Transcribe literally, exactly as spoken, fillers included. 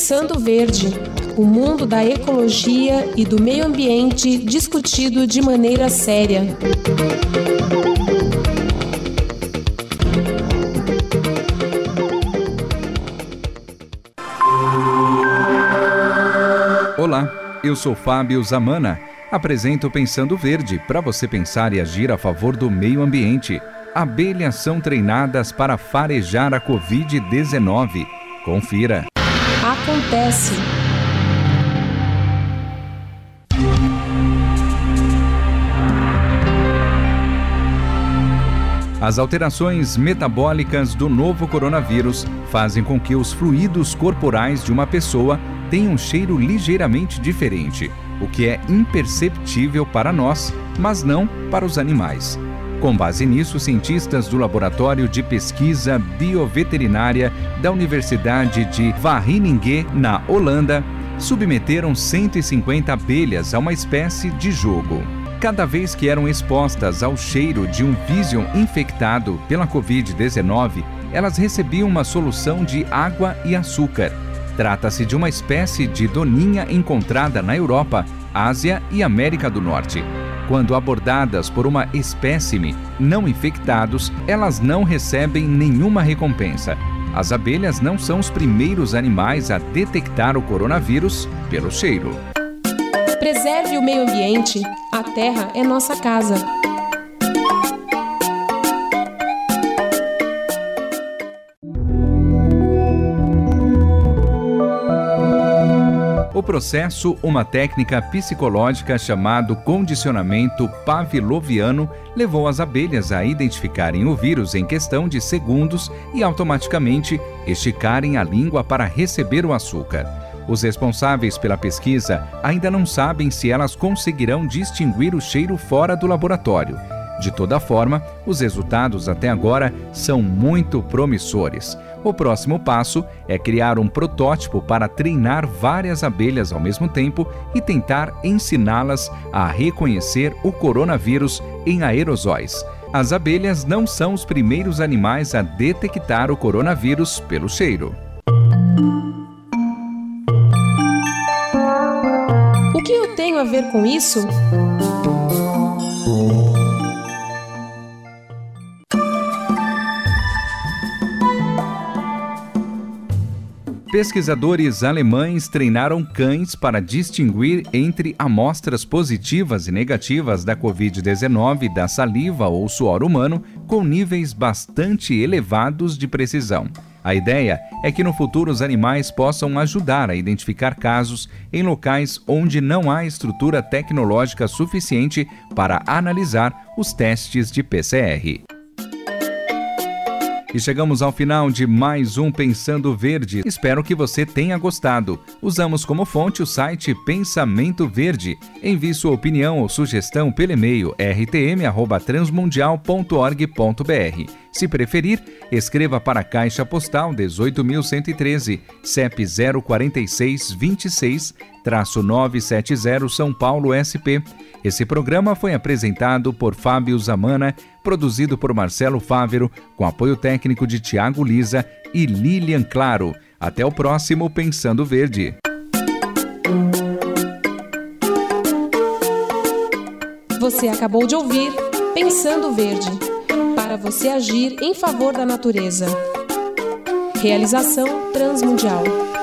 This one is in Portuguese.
Pensando Verde, o mundo da ecologia e do meio ambiente discutido de maneira séria. Olá, eu sou Fábio Zamana. Apresento Pensando Verde para você pensar e agir a favor do meio ambiente. Abelhas são treinadas para farejar a covid dezenove. Confira. Acontece. As alterações metabólicas do novo coronavírus fazem com que os fluidos corporais de uma pessoa tenham um cheiro ligeiramente diferente, o que é imperceptível para nós, mas não para os animais. Com base nisso, cientistas do Laboratório de Pesquisa Bioveterinária da Universidade de Wageningen, na Holanda, submeteram cento e cinquenta abelhas a uma espécie de jogo. Cada vez que eram expostas ao cheiro de um Vision infectado pela covid dezenove, elas recebiam uma solução de água e açúcar. Trata-se de uma espécie de doninha encontrada na Europa, Ásia e América do Norte. Quando abordadas por uma espécime não infectados, elas não recebem nenhuma recompensa. As abelhas não são os primeiros animais a detectar o coronavírus pelo cheiro. Preserve o meio ambiente. A terra é nossa casa. O processo, uma técnica psicológica chamado condicionamento pavloviano, levou as abelhas a identificarem o vírus em questão de segundos e automaticamente esticarem a língua para receber o açúcar. Os responsáveis pela pesquisa ainda não sabem se elas conseguirão distinguir o cheiro fora do laboratório. De toda forma, os resultados até agora são muito promissores. O próximo passo é criar um protótipo para treinar várias abelhas ao mesmo tempo e tentar ensiná-las a reconhecer o coronavírus em aerosóis. As abelhas não são os primeiros animais a detectar o coronavírus pelo cheiro. O que eu tenho a ver com isso? Pesquisadores alemães treinaram cães para distinguir entre amostras positivas e negativas da covid dezenove da saliva ou suor humano com níveis bastante elevados de precisão. A ideia é que no futuro os animais possam ajudar a identificar casos em locais onde não há estrutura tecnológica suficiente para analisar os testes de P C R. E chegamos ao final de mais um Pensando Verde. Espero que você tenha gostado. Usamos como fonte o site Pensamento Verde. Envie sua opinião ou sugestão pelo e-mail r t m arroba transmundial ponto org ponto b r. Se preferir, escreva para a Caixa Postal dezoito mil cento e treze, C E P zero quatro seis dois seis, nove sete zero, São Paulo, S P. Esse programa foi apresentado por Fábio Zamana, produzido por Marcelo Fávero, com apoio técnico de Tiago Lisa e Lilian Claro. Até o próximo Pensando Verde. Você acabou de ouvir Pensando Verde, para você agir em favor da natureza. Realização Transmundial.